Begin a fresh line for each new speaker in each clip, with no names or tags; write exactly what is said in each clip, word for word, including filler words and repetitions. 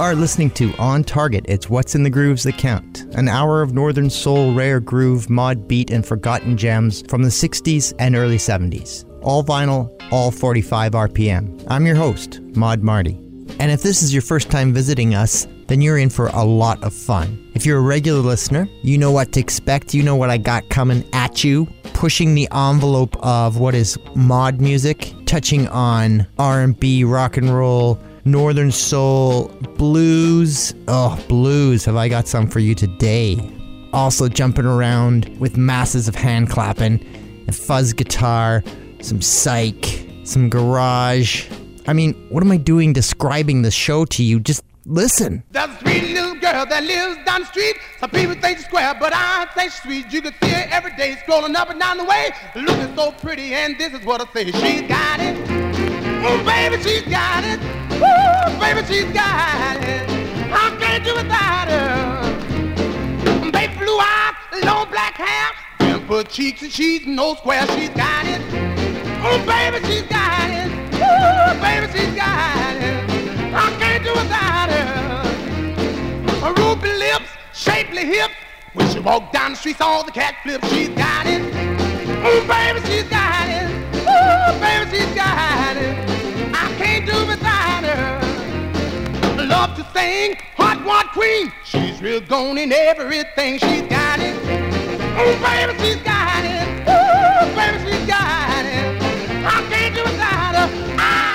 are listening to On Target. It's What's in the Grooves That Count. An hour of Northern Soul, rare groove, mod beat, and forgotten gems from the sixties and early seventies. All vinyl, all forty-five R P M. I'm your host, Mod Marty. And if this is your first time visiting us, then you're in for a lot of fun. If you're a regular listener, you know what to expect. You know what I got coming at you. Pushing the envelope of what is mod music, touching on R and B, rock and roll, Northern Soul, blues. Oh, blues, have I got some for you today. Also jumping around with masses of hand clapping, and fuzz guitar, some psych, some garage. I mean, what am I doing describing the show to you? Just listen.
There's a sweet little girl that lives down the street. Some people think she's square, but I think she's sweet. You can see her every day scrolling up and down the way, looking so pretty, and this is what I say. She's got it. Oh, baby, she's got it. Woo, baby, she's got it. I can't do without her. Baby, blue eyes, long black hair, dimple cheeks, and she's no square. She's got it. Oh, baby, she's got it. Woo, baby, she's got it. I can't do without her. Her ruby lips, shapely hips. When she walk down the streets, all the cat flips. She's got it. Oh, baby, she's got it. Oh, baby, she's got it. I can't do without her. Love to sing, hot one queen. She's real gone in everything. She's got it. Oh, baby, she's got it. Oh, baby, she's got it. I can't do without her. I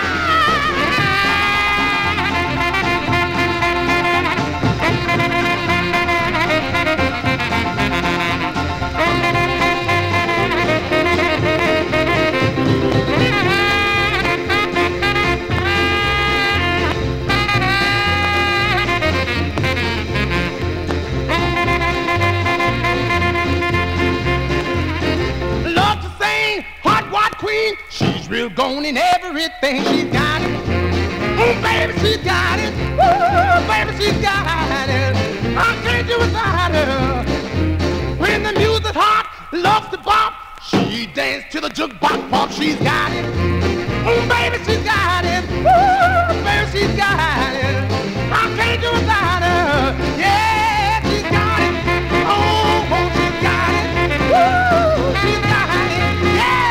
queen, she's real gone in everything. She's got it. Oh, baby, she's got it. Oh, baby, she's got it. I can't do without her. When the music's hot, loves to bop, she dance to the jukebox pop. She's got it. Oh, baby, she's got it. Oh, baby, she's got it. I can't do without her. Yeah, she's got it. Oh, oh, she's got it. Oh, she's got it. Yeah.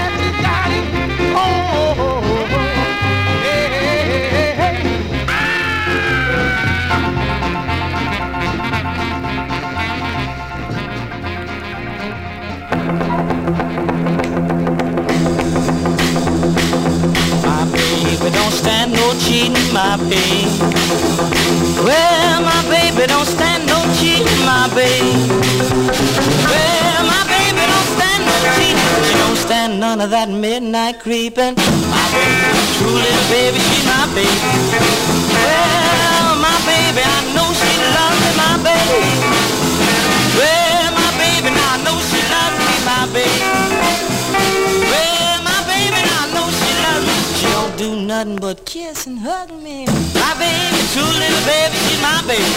Don't stand no cheating, my baby. Well, my baby don't stand no cheating, my baby. Well, my baby don't stand no cheating. She don't stand none of that midnight creeping. My baby, true little baby, she's my baby. Well, my baby, I know she loves me, my baby. Well, my baby, now I know she loves me, my baby. Well, my baby, now I know she loves me. She don't do nothing but kiss and hug me. My baby, true little baby, she's my baby.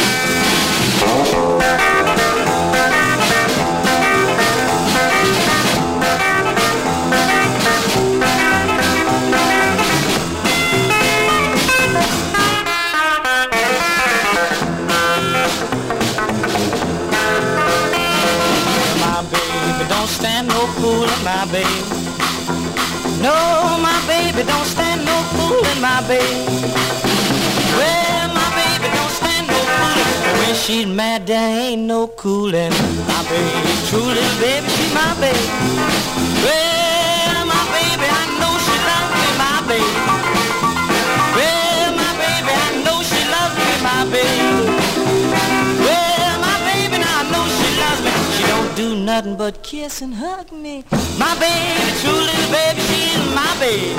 My baby don't stand no fooling, my baby. No, my baby don't stand no fooling, my baby. Well, my baby don't stand no fooling. When she's mad, there ain't no cooling. My baby, true little baby, she's my baby. Well, my baby, I know she loves me, my baby. Well, my baby, I know she loves me, my baby. Well, my baby, now I know she loves me. She don't do nothing but kiss and hug me. My baby, true little baby, she's my baby.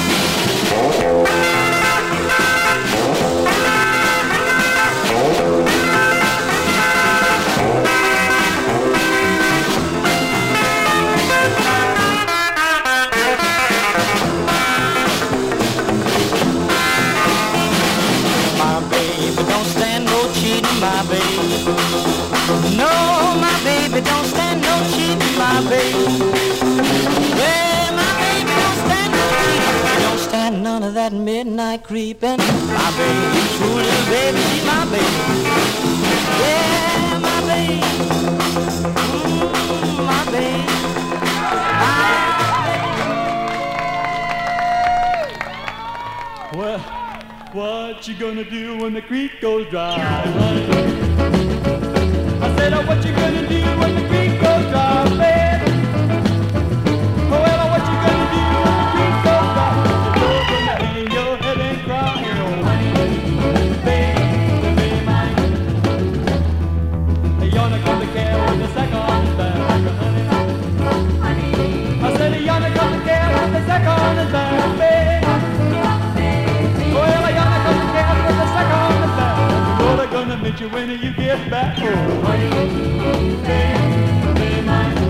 My baby don't stand no cheating, my baby. No, my baby don't stand no cheating, my baby. Well, my baby don't stand no cheating. Don't stand none of that midnight night creeping. My baby, true little baby, she's my baby. Yeah, my baby. Mm, my baby.
Well, what you gonna do when the creek goes dry, honey? I said, oh, what you gonna do when the creek goes dry, baby? Well, what you gonna do when the creek goes dry? You're gonna hang your head and cry, oh, honey, baby, baby, mine. You're not gonna care when the second is back, honey. I said, you're not gonna care when the second is back, baby. Well, you're not gonna care when the second is back. Well, they're gonna meet you when you get back, oh, honey, baby, baby, mine.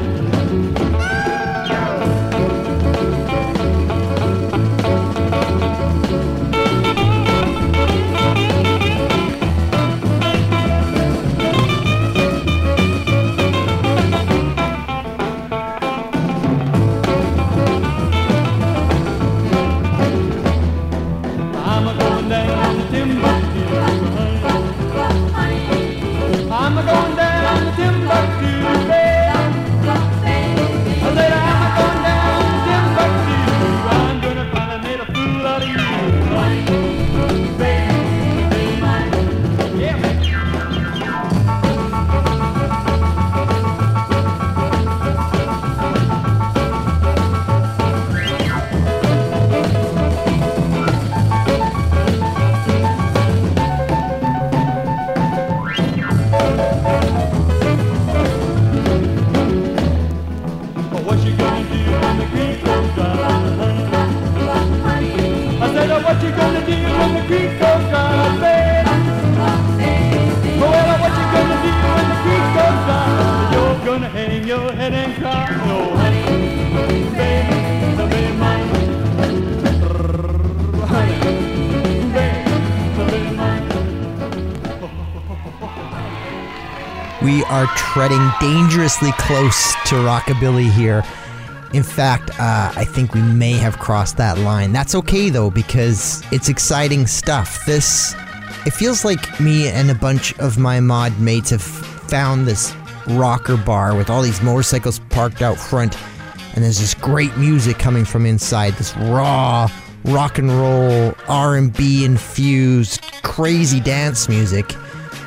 We are treading dangerously close to rockabilly here. In fact, uh, I think we may have crossed that line. That's okay though, because it's exciting stuff. This, it feels like me and a bunch of my mod mates have found this rocker bar with all these motorcycles parked out front, and there's this great music coming from inside, this raw rock and roll, R and B infused, crazy dance music.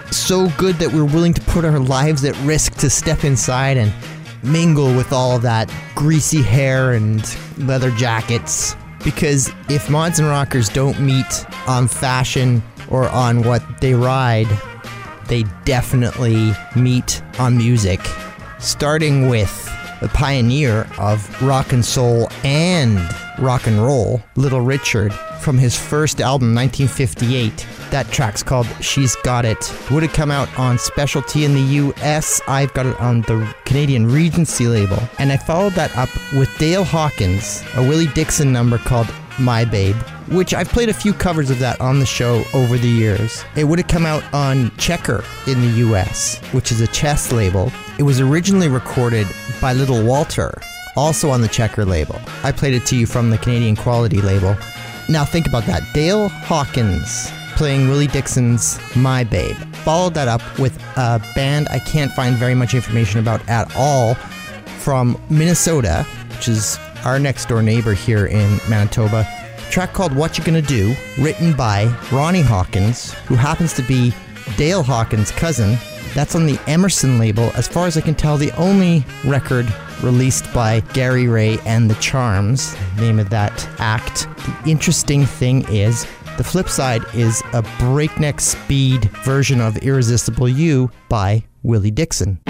So good that we're willing to put our lives at risk to step inside and mingle with all of that greasy hair and leather jackets. Because if mods and rockers don't meet on fashion or on what they ride, they definitely meet on music. Starting with the pioneer of rock and soul and rock and roll, Little Richard, from his first album, nineteen fifty-eight. That track's called She's Got It. Would have come out on Specialty in the U S. I've got it on the Canadian Regency label. And I followed that up with Dale Hawkins, a Willie Dixon number called My Babe, which I've played a few covers of that on the show over the years. It would have come out on Checker in the U S, which is a chess label. It was originally recorded by Little Walter, also on the Checker label. I played it to you from the Canadian Quality label. Now think about that. Dale Hawkins playing Willie Dixon's My Babe. Followed that up with a band I can't find very much information about at all from Minnesota, which is our next door neighbor here in Manitoba. A track called What You Gonna Do, written by Ronnie Hawkins, who happens to be Dale Hawkins' cousin. That's on the Emerson label. As far as I can tell, the only record released by Gary Ray and the Charms, name of that act. The interesting thing is, the flip side is a breakneck speed version of Irresistible You by Willie Dixon.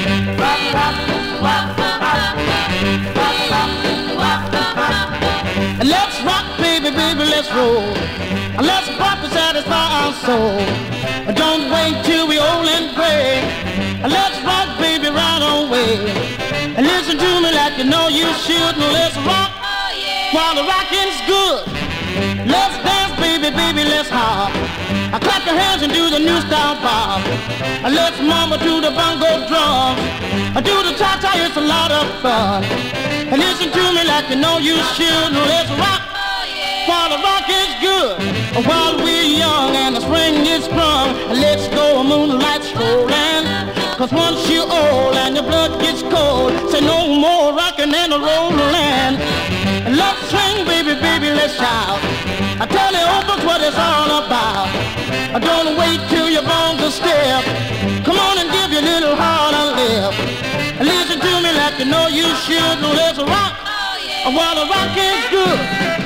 Let's rock, baby, baby, let's roll. Let's rock to satisfy our soul. Don't wait till we old and gray. Let's rock, baby, right away. Listen to me like you know you should. Let's rock while the rocking's good. Let's dance, baby, baby, let's hop. Clap your hands and do the new style pop. Let's mama to the bongo drum. Do the cha-cha, it's a lot of fun. Listen to me like you know you should. Let's rock while while the rock is good, while we're young and the spring is sprung, let's go moonlight strolling. Cause once you're old and your blood gets cold, say no more rockin' and a rollin'. Let's swing, baby, baby, let's shout. I tell the old folks what it's all about. Don't wait till your bones are stiff. Come on and give your little heart a lift. Listen to me like you know you should. Let's rock while the rock is good.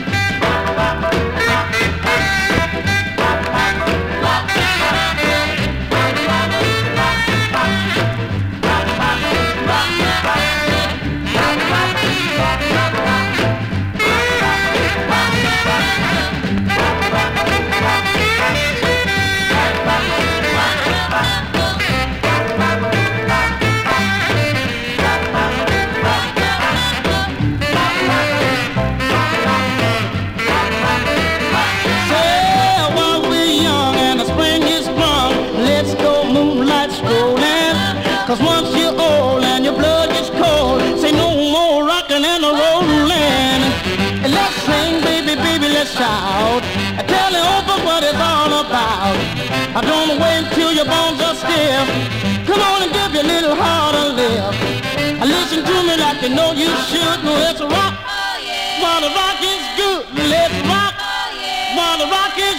Cause once you're old and your blood gets cold, say no more rockin' and a rollin'. And let's sing, baby, baby, let's shout. I tell the old folks what it's all about. I don't wait till your bones are stiff. Come on and give your little heart a lift. Listen to me like you know you should. Let's rock while the rock is good. Let's rock while the rock is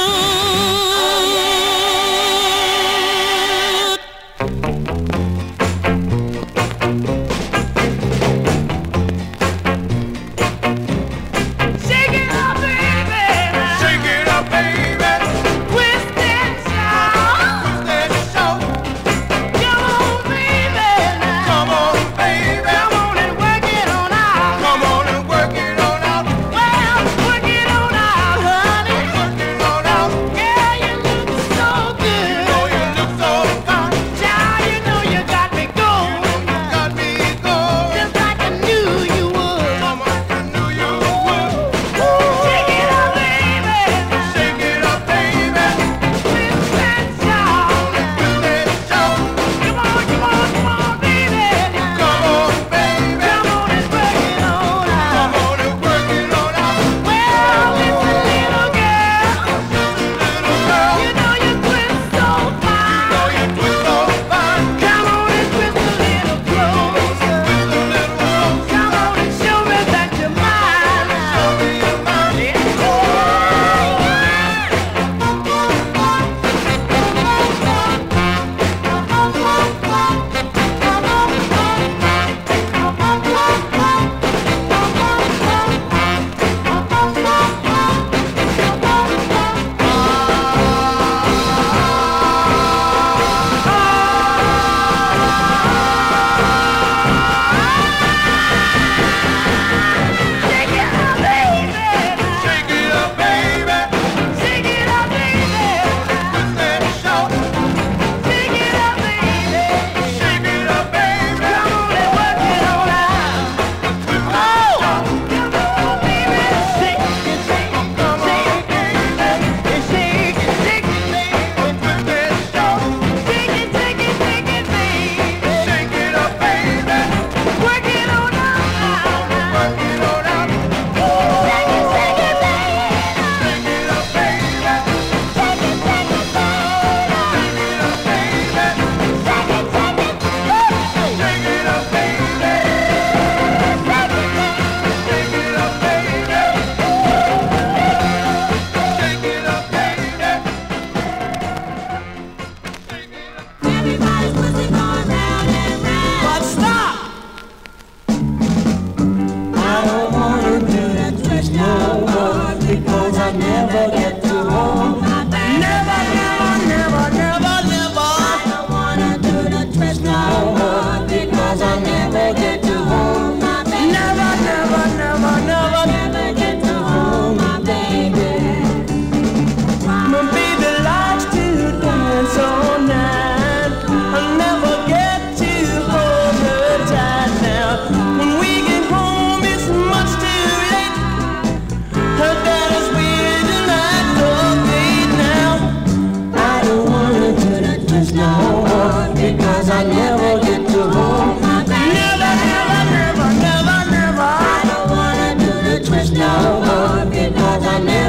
good.
I never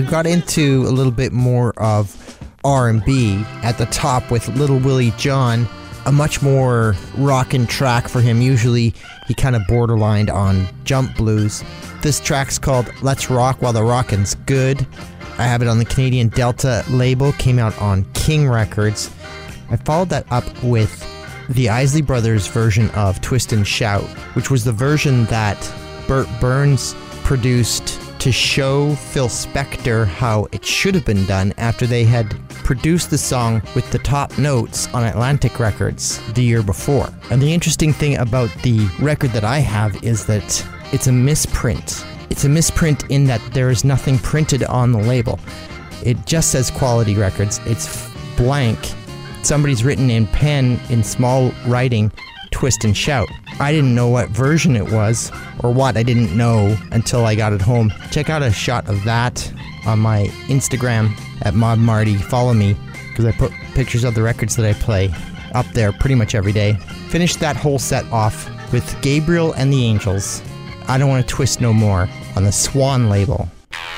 got into a little bit more of R and B at the top with Little Willie John, a much more rockin' track for him. Usually he kind of borderlined on jump blues. This track's called Let's Rock While the Rockin's Good. I have it on the Canadian Delta label, came out on King Records. I followed that up with the Isley Brothers version of Twist and Shout, which was the version that Burt Burns produced to show Phil Spector how it should have been done after they had produced the song with the top notes on Atlantic Records the year before. And the interesting thing about the record that I have is that it's a misprint. It's a misprint in that there is nothing printed on the label. It just says Quality Records. It's blank. Somebody's written in pen, in small writing, Twist and Shout. I didn't know what version it was, or what I didn't know until I got it home. Check out a shot of that on my Instagram at Mod Marty. Follow me, because I put pictures of the records that I play up there pretty much every day. Finished that whole set off with Gabriel and the Angels, I Don't Want to Twist No More, on the Swan label.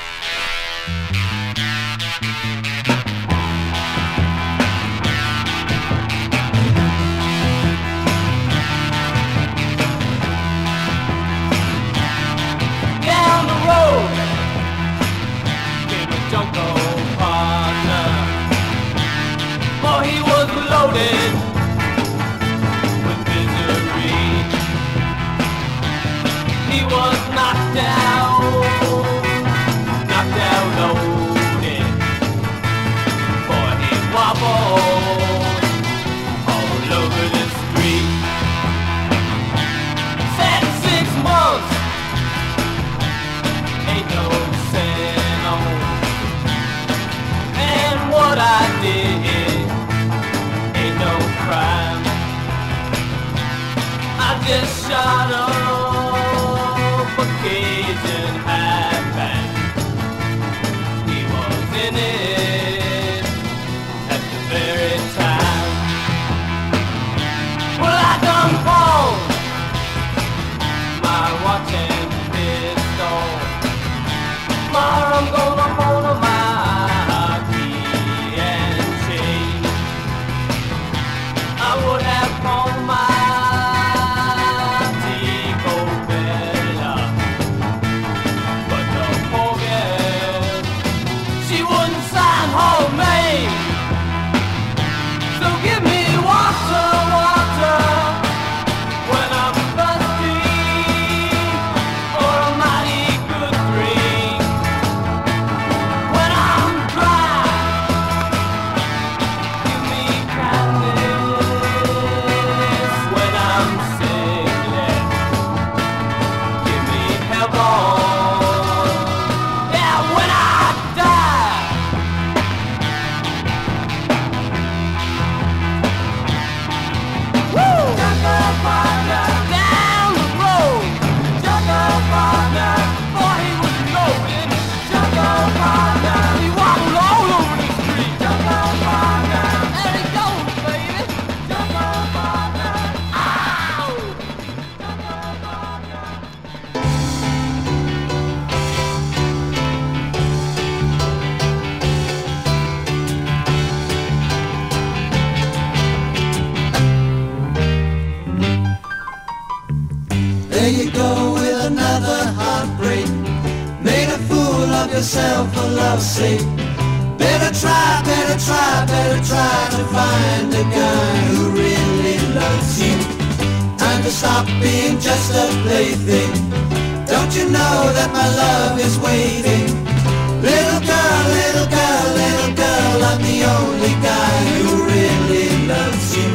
Yourself for love's sake. Better try, better try, better try to find a guy who really loves you. Time to stop being just a plaything. Don't you know that my love is waiting? Little girl, little girl, little girl, I'm the only guy who really loves you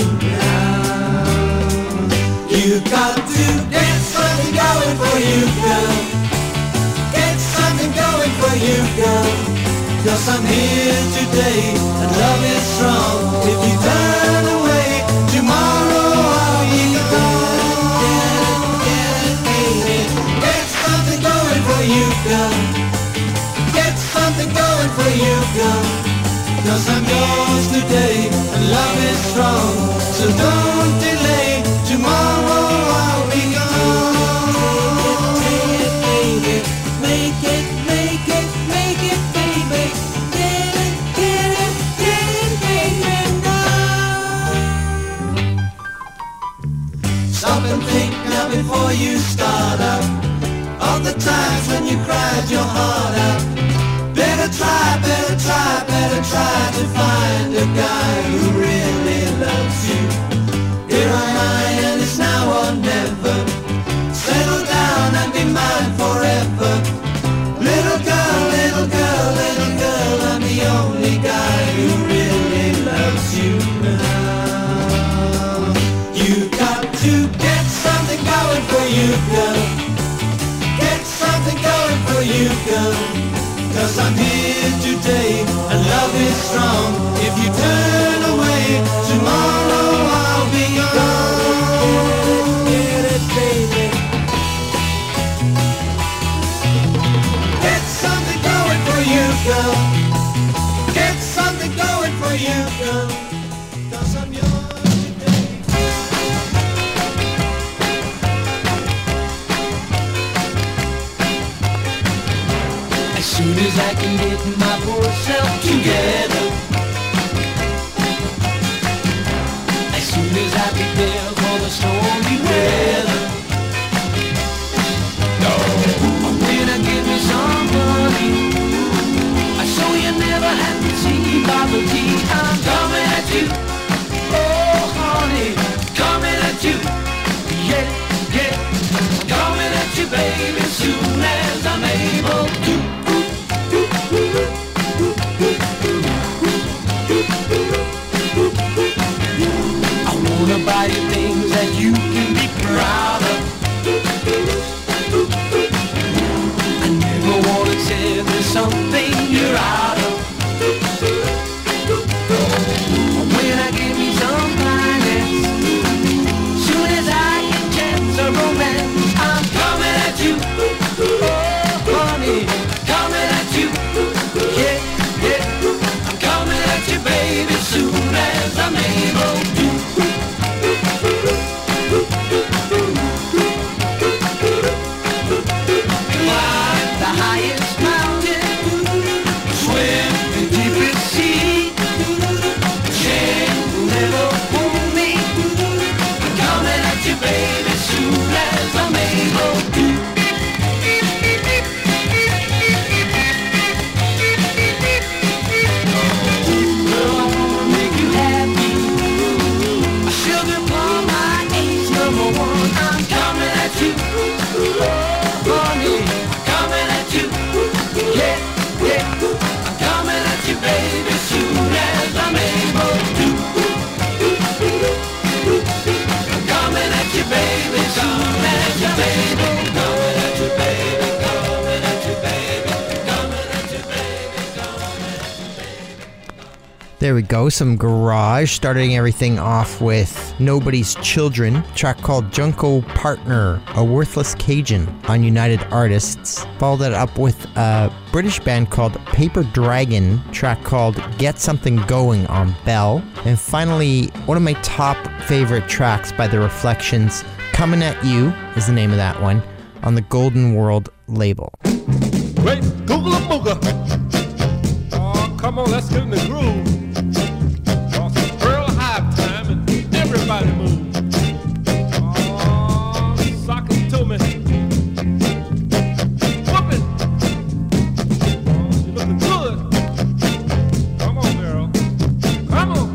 now. You got to get something going for you, girl. Going for you, girl, 'cause I'm here today and love is strong. If you turn away, tomorrow I'll be gone. Get, get, get something going for you, girl. Get something going for you, girl, 'cause I'm yours today and love is strong. So don't delay, tomorrow I'll be gone. Make it, make it, make it, make it, baby. you start up, all the times when you cried your heart out. Better try, better try, better try to find a guy who really loves you. Here am I and it's now or never. Settle down and be mine forever. Little girl, little girl, little girl, I'm the only guy who really loves you now. You got to get something going for you, girl. Get something going for you, girl. Cause I'm here today and love is strong. If you turn away, tomorrow I'll be gone. Get it, baby. Get something going for you, girl. Get something going for you, girl. Cause I'm yours today. As soon as I can get my poor self together, as soon as I prepare for the stormy weather, I'm gonna give me some money, so you never have to see bubble tea. I'm coming at you, oh honey, coming at you, yeah, yeah, coming at you, baby, as soon as I'm able to. I wanna buy you things that you can be proud of. I never wanna say there's something you're out of. When I give me some finance, soon as I get chance of romance, I'm coming at you, oh honey, coming at you, yeah, yeah, I'm coming at you, baby, soon as I'm able to. Climb the highest mountain, swim the deepest sea, chain will never hold me. I'm coming at you, baby, soon as I'm able to. Girl, I wanna make you happy. A sugar plum, my ace number one. I'm coming at you, oh honey, coming at you, yeah, yeah, I'm coming at you, baby, soon as I'm able to. I'm coming at you, baby, soon as I'm able. Coming at you, baby, coming at you, baby, coming at you, baby, coming at you, baby.
There we go, some garage, starting everything off with Nobody's Children, track called Junko Partner, a Worthless Cajun on United Artists. Followed that up with a British band called Paper Dragon, track called Get Something Going on Bell. And finally, one of my top favorite tracks by The Reflections, Coming at You is the name of that one, on the Golden World label.
Wait, Google a booger. Oh, come on, let's get in the groove. Cause it's Pearl High time and everybody move. Oh, sock it to me. Whoop it. Oh, you looking good. Come on, girl. Come on.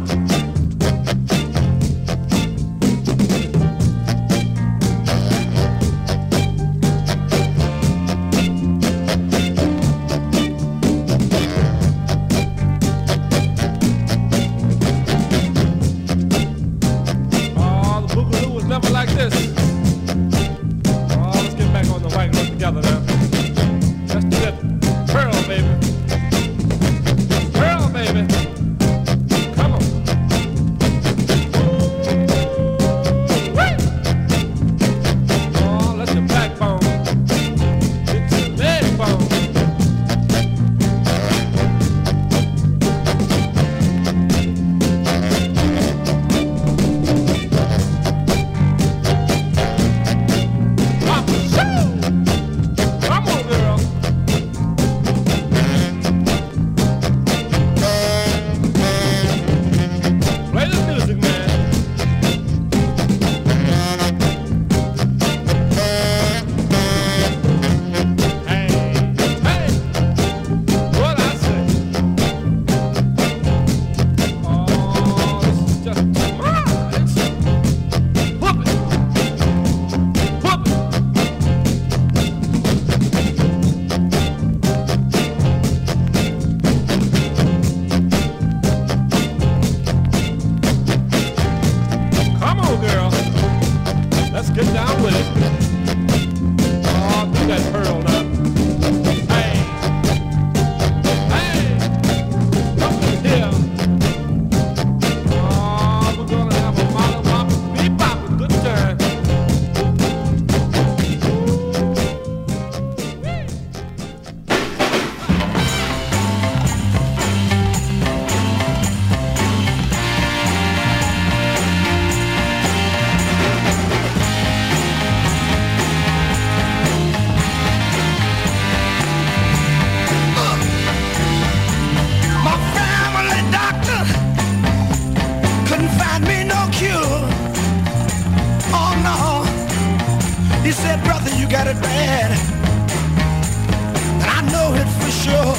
it bad, and I know it for sure.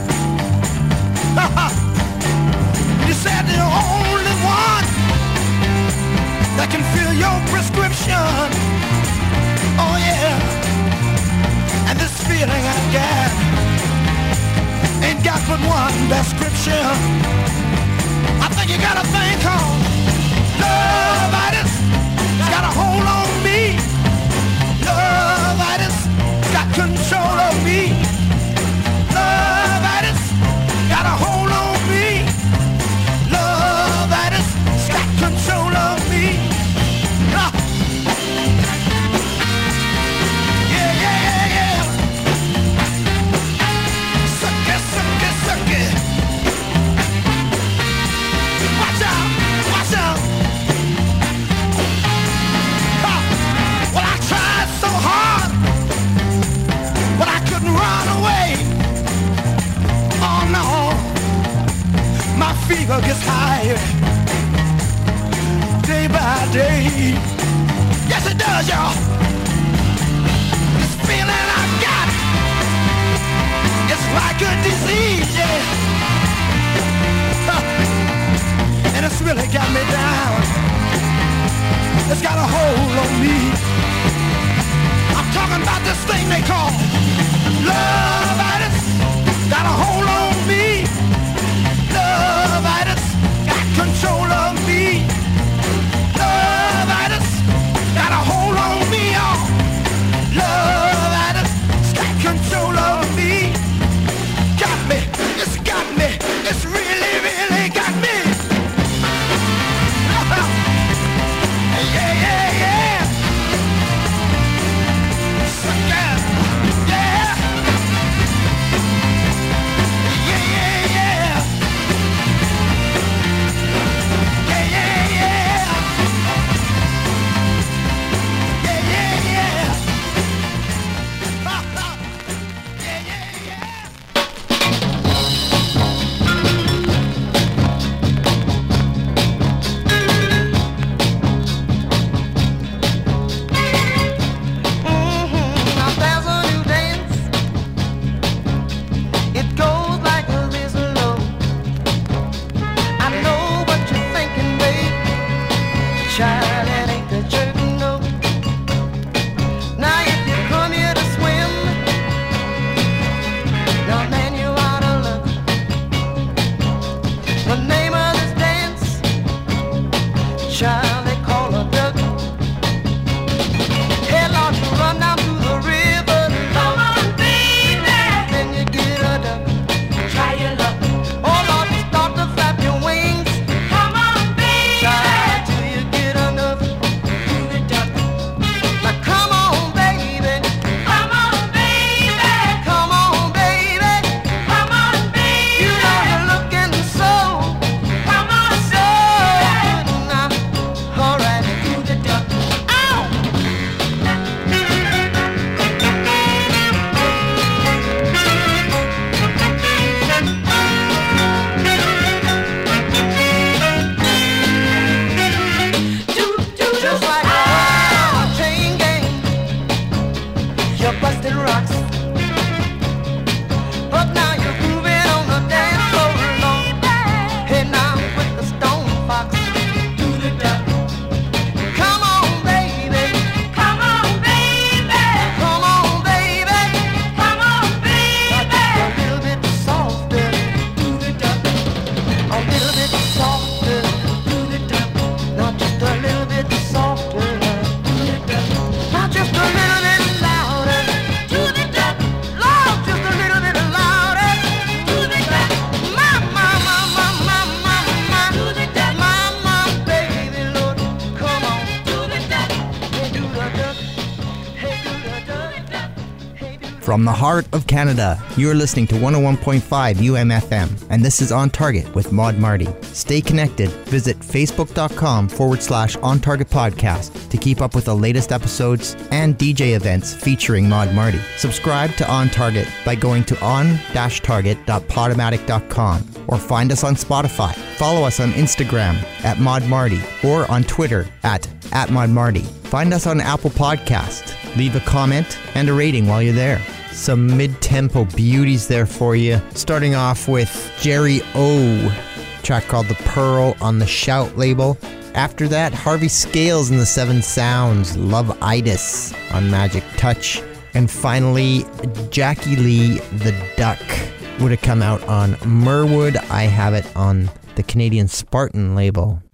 You said the only one that can fill your prescription. Oh yeah, and this feeling I got ain't got but one description. I think you got a thing called love-itis. It's got a hold on me. Love-itis got control of me. Love-itis got a hold on me. Love-itis got control of me. Ah. Yeah, yeah, yeah. Suck it, suck it, suck it. Watch out, watch out. Ah. Well, I tried so hard, but I couldn't run away. Oh no, my fever gets higher day by day. Yes, it does, y'all. This feeling I got, it's like a disease, yeah. And it's really got me down. It's got a hold on me. I'm talking about this thing they call love-itis. Got a hold on me. Love-itis got control of me. Love-itis got a hold on me, y'all. Love-itis got control of me. Got me, it's got me, it's really, really got me. Yeah, yeah, yeah. Yeah, yeah. Yeah, yeah, yeah. Yeah, yeah, yeah. Yeah, yeah, yeah. Ha, ha. Yeah, yeah, yeah. Mhm. Now there's a new dance. It goes like this low. I know what you're thinking, babe. Child, it ain't the jerk, no. Now if you come here to swim, now man, you out of luck. The name of this dance, child, they call a duck. Hey, Lord, you run down to the river. Come on, baby. Then you get a duck. Try your luck. Oh, Lord, you start to flap your wings. Come on, baby. Child, till you get enough. Do the duck. Now come on, baby. Come on, baby. Come on, baby. Come on, baby. You know you're looking so. Come on, so good now. All right, do the duck. Ow! Just like a chain gang, you're busting rocks. But now you're moving on the dance floor, Lord. Hey, now with the stone fox, do the duck. Come on, baby. Come on, baby. Come on, baby. Come on, baby. A little bit softer, do the duck. A little bit softer, do the duck. Not just a little bit softer, do the duck. Not just a little bit louder, do the duck. Lord, just a little bit louder, do the duck. My, my, my, my, my, my, my, do the duck. My, my, baby, Lord, come on, do the duck. Hey, do the duck. Hey, do the duck. Hey, do the
From the heart of Canada, you're listening to one oh one point five U M F M, and this is On Target with Maud Marty. Stay connected. Visit facebook.com forward slash On Target Podcast to keep up with the latest episodes and D J events featuring Maud Marty. Subscribe to On Target by going to on dash target dot podomatic dot com or find us on Spotify. follow us on Instagram at Mod Marty or on Twitter at, at Mod Marty. Find us on Apple Podcast. Leave a comment and a rating while you're there. Some mid-tempo beauties there for you. Starting off with Jerry O, track called The Pearl on the Shout label. After that, Harvey Scales and the Seven Sounds, Love-itis on Magic Touch. And finally, Jackie Lee, The Duck, would have come out on Merwood. I have it on the Canadian Spartan label.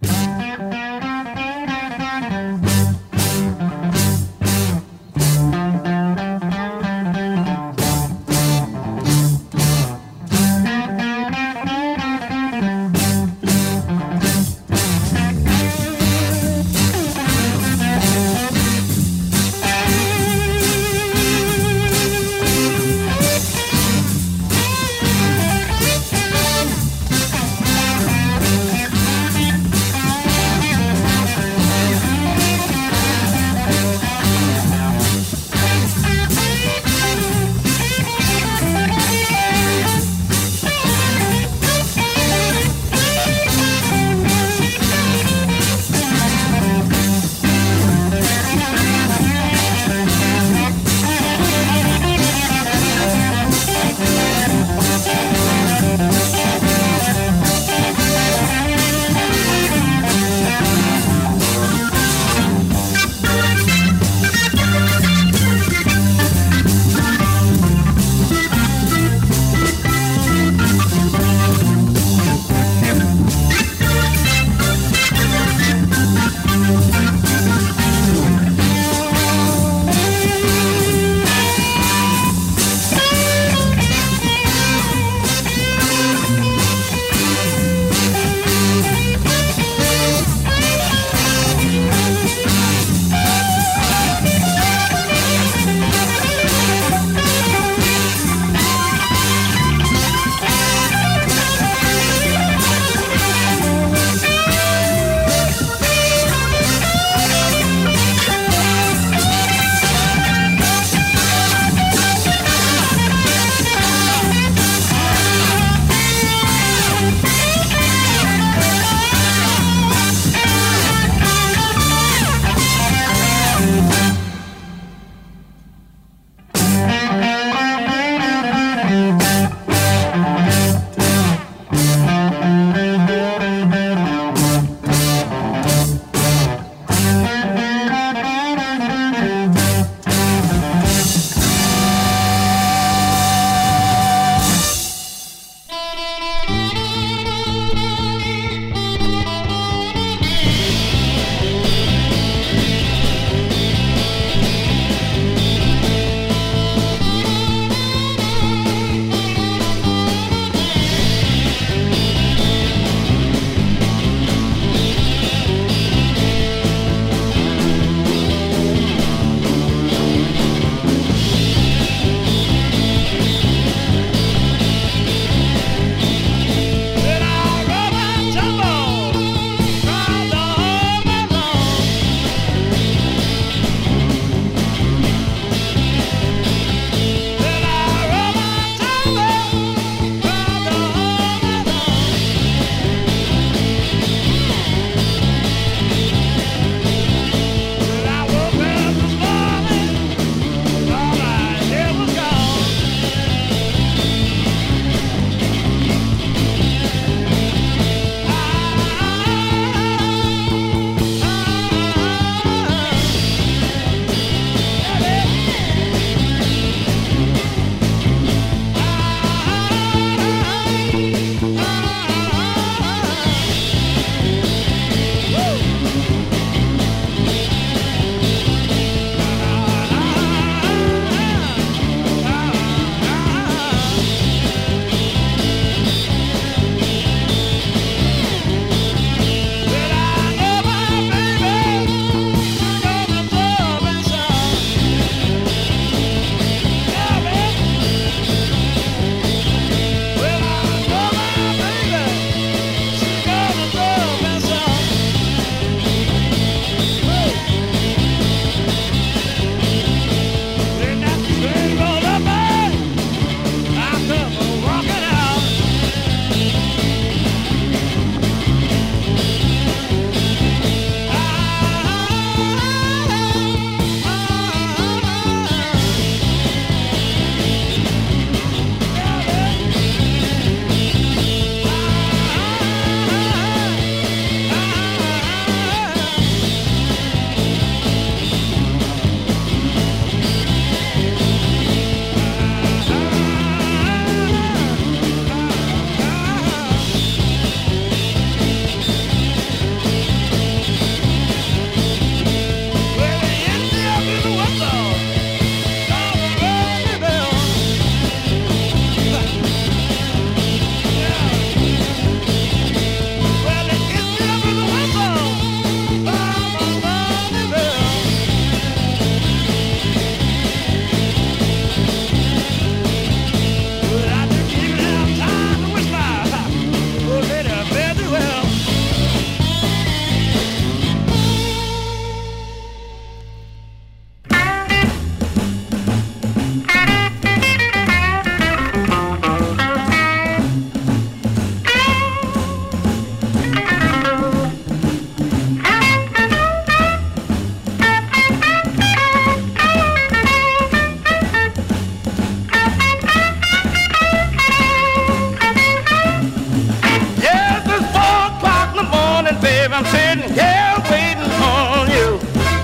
I'm sitting here waiting on you.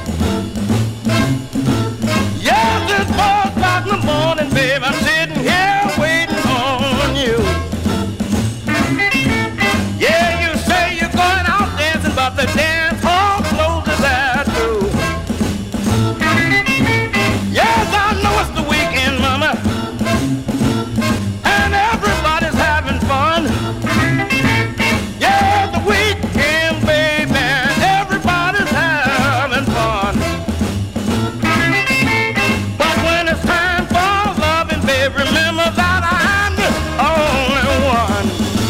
Yes, it's four o'clock in the morning, babe. I'm sitting here waiting on you. Yeah, you say you're going out dancing, but the dance hall closes at two. Yes, I know it's the weekend, mama, and everybody's having fun. Yeah, the weekend, baby, and everybody's having fun. But when it's time for loving, babe, remember that I'm the only one.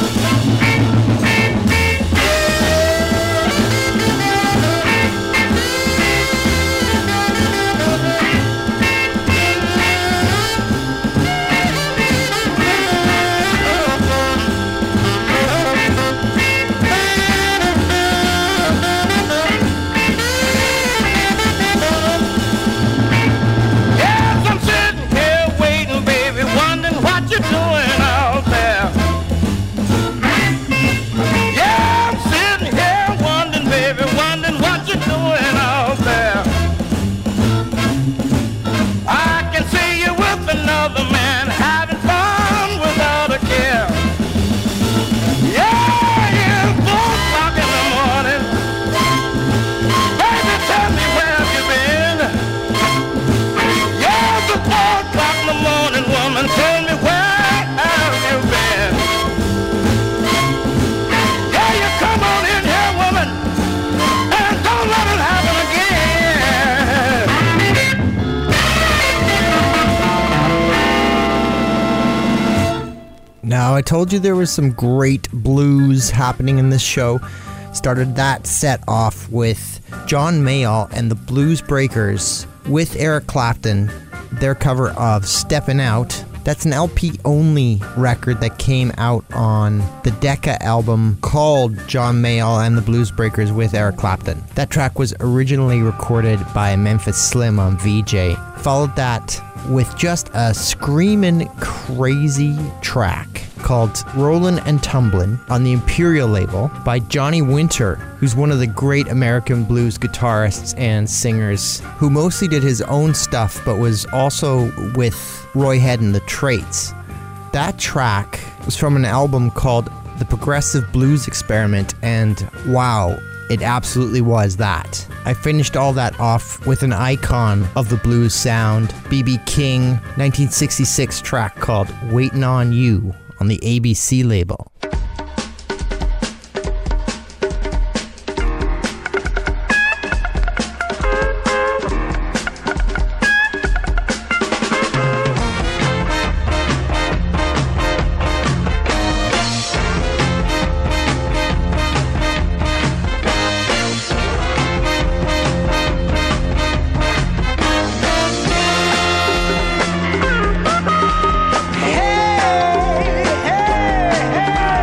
Yes, I'm sitting here waiting, baby, wondering what you're doing out there. Yeah, I'm sitting here wondering, baby, wondering what you're doing out there. I can see you with another man, having fun without a care. Yeah, it's four o'clock in the morning. Baby, tell me where have you been? Yeah, it's four o'clock in the morning, woman. Tell me where have you been? Yeah, you come on in here, woman, and don't let it happen again.
Now, I told you there was some great blues happening in this show. Started that set off with John Mayall and the Blues Breakers with Eric Clapton, their cover of Steppin' Out. That's an L P-only record that came out on the Decca album called John Mayall and the Blues Breakers with Eric Clapton. That track was originally recorded by Memphis Slim on V J. Followed that with just a screamin' crazy track called Rollin' and Tumblin' on the Imperial label by Johnny Winter, who's one of the great American blues guitarists and singers who mostly did his own stuff but was also with Roy Head and the Traits. That track was from an album called The Progressive Blues Experiment, and wow, it absolutely was that. I finished all that off with an icon of the blues sound, B B King, nineteen sixty-six track called Waitin' on You on the A B C label.
Hey, hey, hey.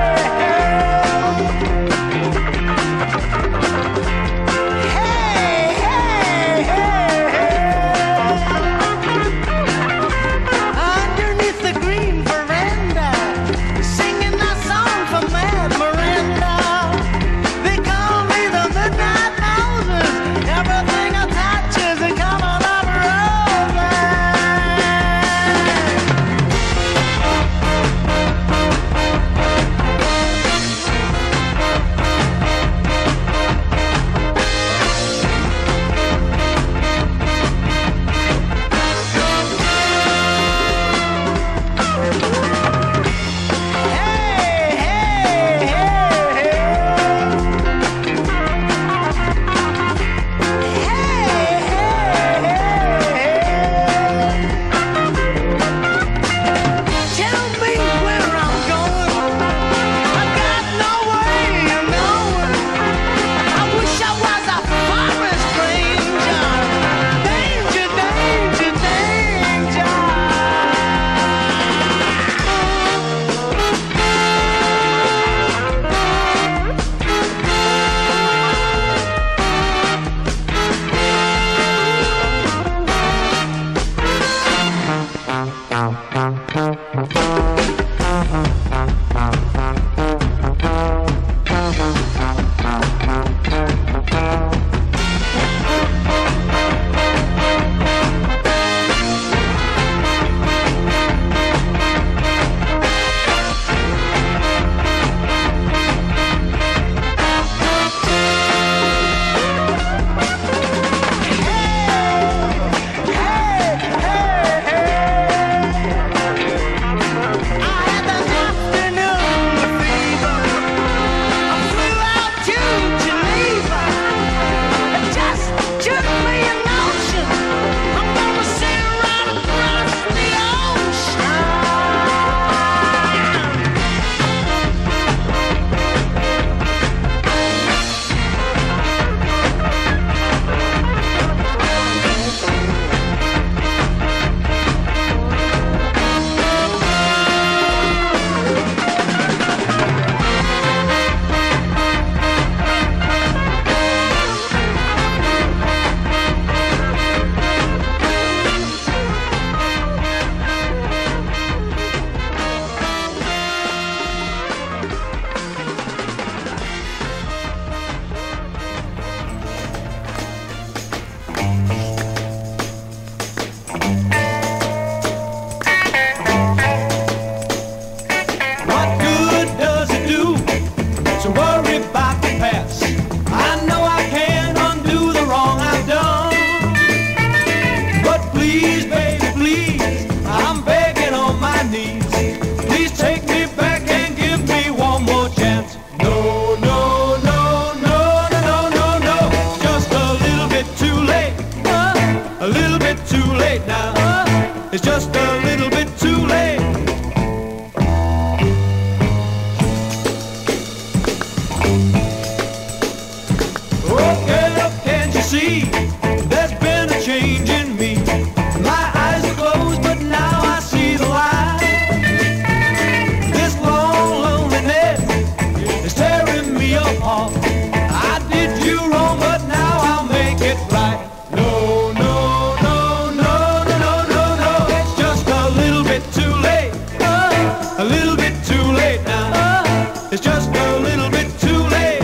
apart. I did you wrong, but now I'll make it right. No, no, no, no, no, no, no, no. It's just a little bit too late. Oh, a little bit too late now. Oh, it's just a little bit too late.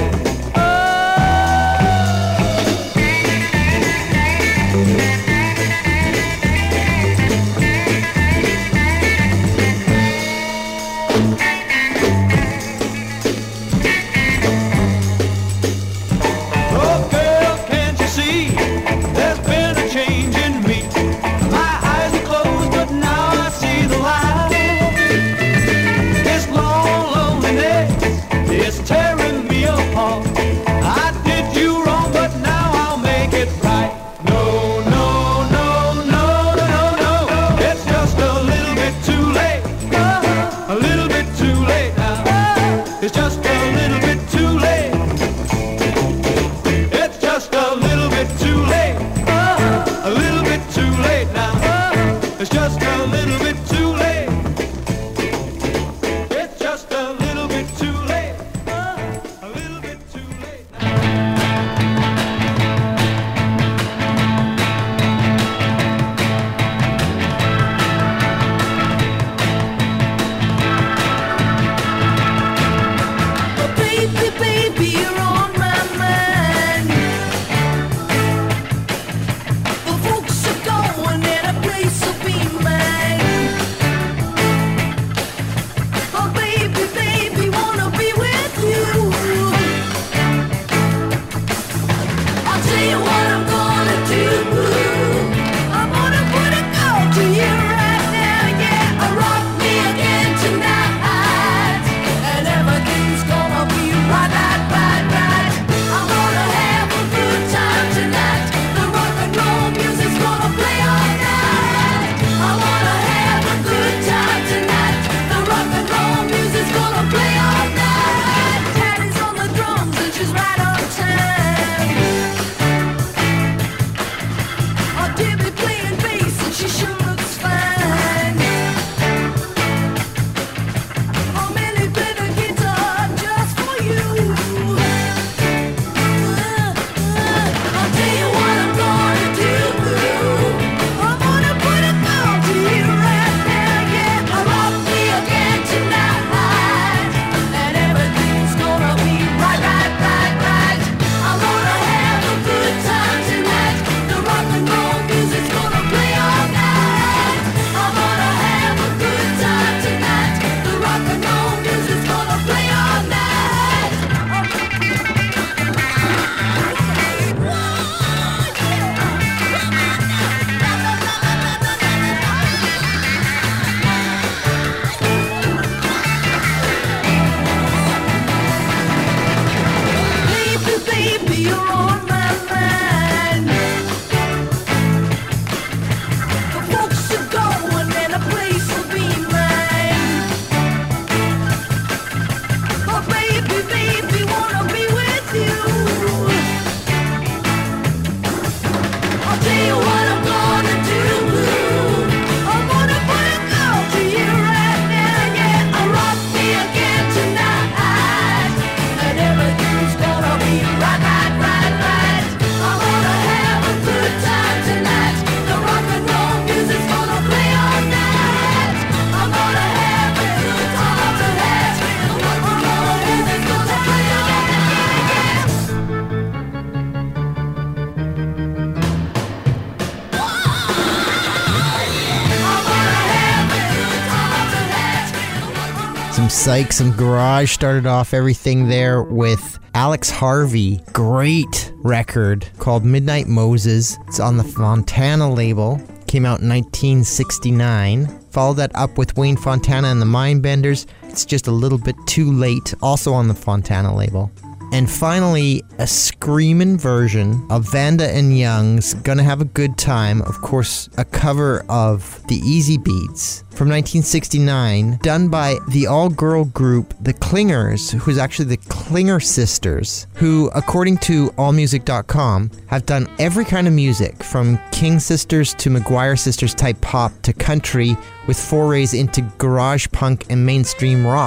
Some psych, some garage. Started off everything there with Alex Harvey. Great record called Midnight Moses. It's on the Fontana label. Came out in nineteen sixty-nine. Followed that up with Wayne Fontana and the Mindbenders. It's Just a Little Bit Too Late, also on the Fontana label. And finally, a screamin' version of Vanda and Young's Gonna Have a Good Time, of course, a cover of the Easy Beats from nineteen sixty-nine, done by the all-girl group The Clingers, who's actually the Klinger Sisters, who, according to all music dot com, have done every kind of music, from King Sisters to McGuire Sisters type pop to country, with forays into garage punk and mainstream rock.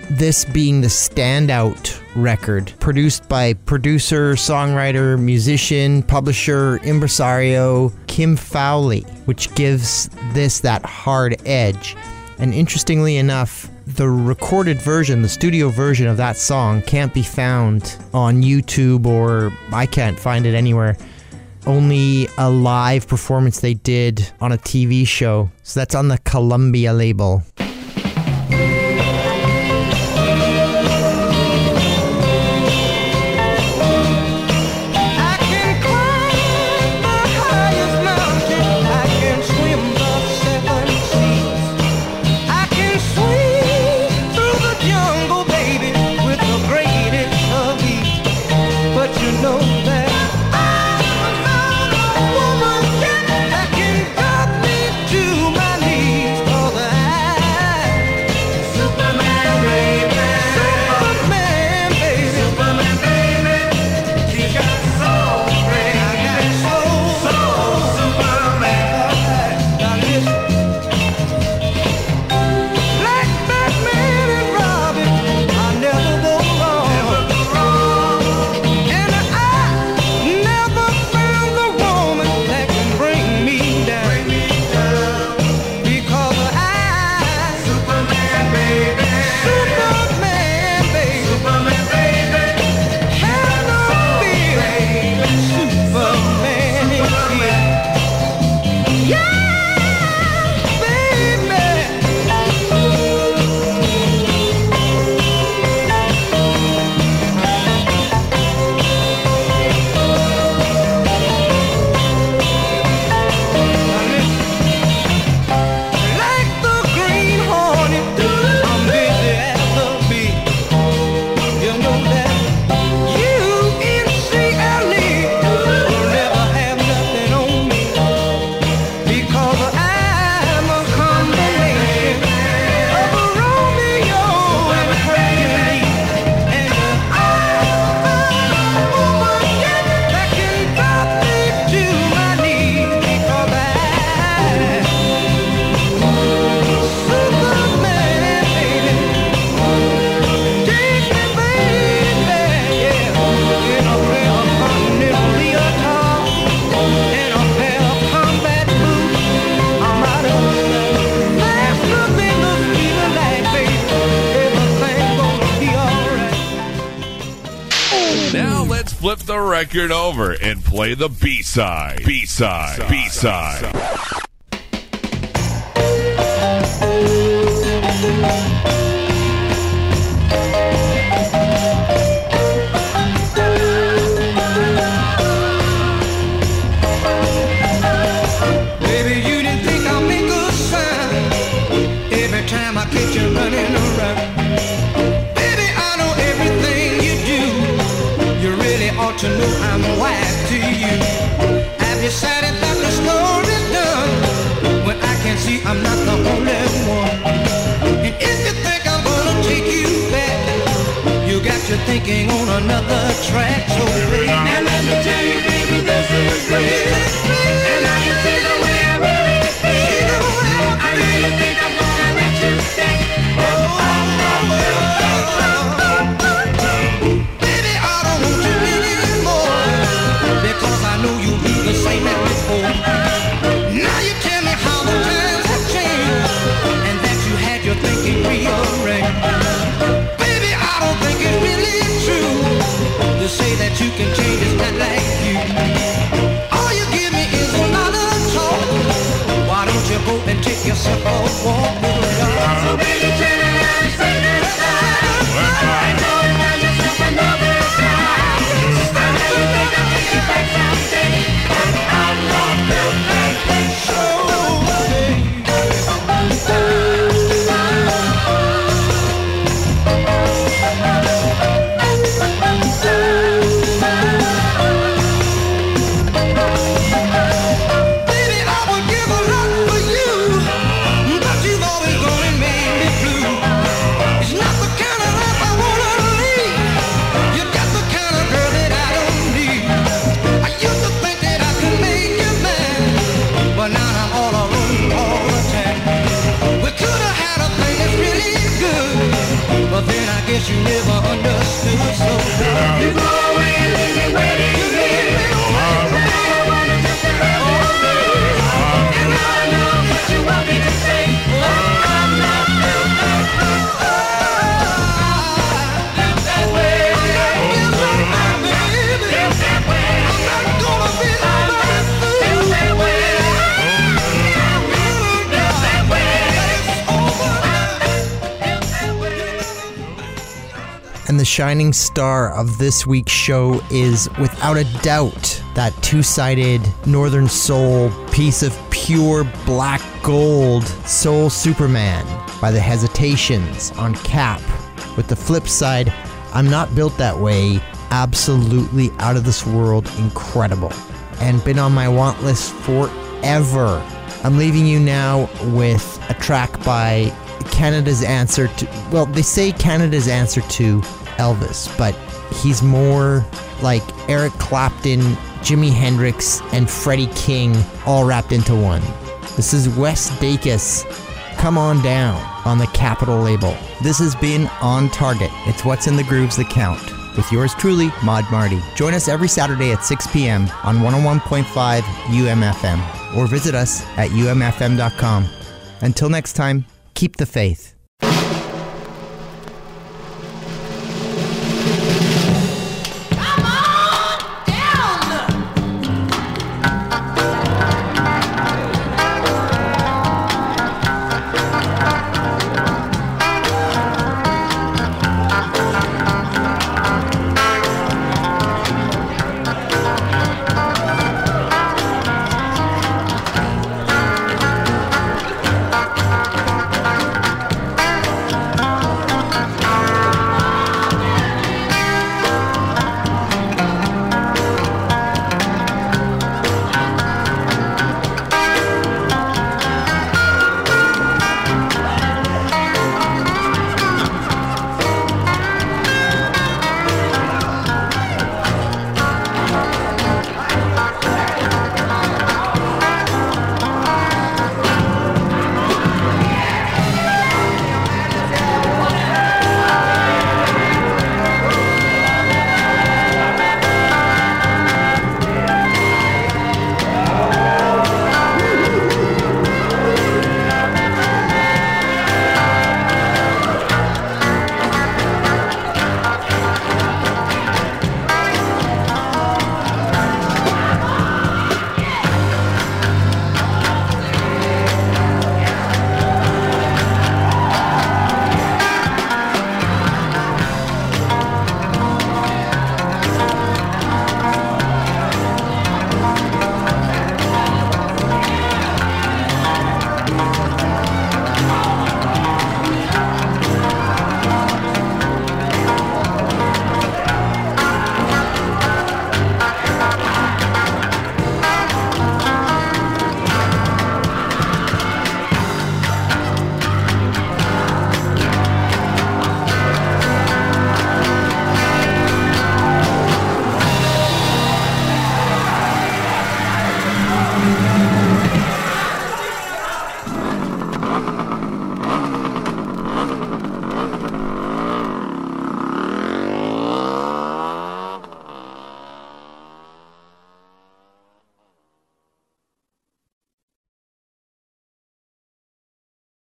this being the standout record, produced by producer, songwriter, musician, publisher, impresario Kim Fowley, which gives this that hard edge. And interestingly enough, the recorded version, the studio version of that song can't be found on YouTube, or I can't find it anywhere. Only a live performance they did on a T V show. So that's on the Columbia label.
Flip the record over and play the B-side. B-side. B-side.
Baby, you didn't think I'd make a sound every time I catch you running around. Baby, I know everything you do. You really ought to know I'm wife to you. I've decided that the story's done when I can see I'm not the only one. And if you think I'm gonna take you back, you got you thinking on another track. So baby, and let me tell you, baby, this is great. And I can see the way I really feel. I really think I'm gonna let you stay. Oh, oh, oh, oh, oh. Baby, I don't want you anymore, because I know you'll be the same as before. Now you tell me how the times have changed, and that you had your thinking rearranged. Baby, I don't think it's really true to say that you can change, it's not like you. All you give me is a lot of talk. Why don't you go and take yourself a walk? So baby, turn around and say this time. I know you have yourself another time. I know you think I'll take you back someday, but I'm not built like this. So baby,
never understood. So don't you go away and leave me waiting here. And I know what you want me to say. Oh, I'm not built that way. Built that way. Built that way. I'm not gonna be built that way. Built that way.
And the shining star of this week's show is, without a doubt, that two-sided Northern Soul piece of pure black gold, Soul Superman by the Hesitations on Cap. With the flip side, I'm Not Built That Way, absolutely out of this world, incredible, and been on my want list forever. I'm leaving you now with a track by Canada's answer to, well, they say Canada's answer to Elvis, but he's more like Eric Clapton, Jimi Hendrix, and Freddie King all wrapped into one. This is Wes Dacus, Come On Down, on the Capitol label. This has been On Target. It's what's in the grooves that count. With yours truly, Maud Marty. Join us every Saturday at six p.m. on one oh one point five U M F M, or visit us at U M F M dot com. Until next time, keep the faith.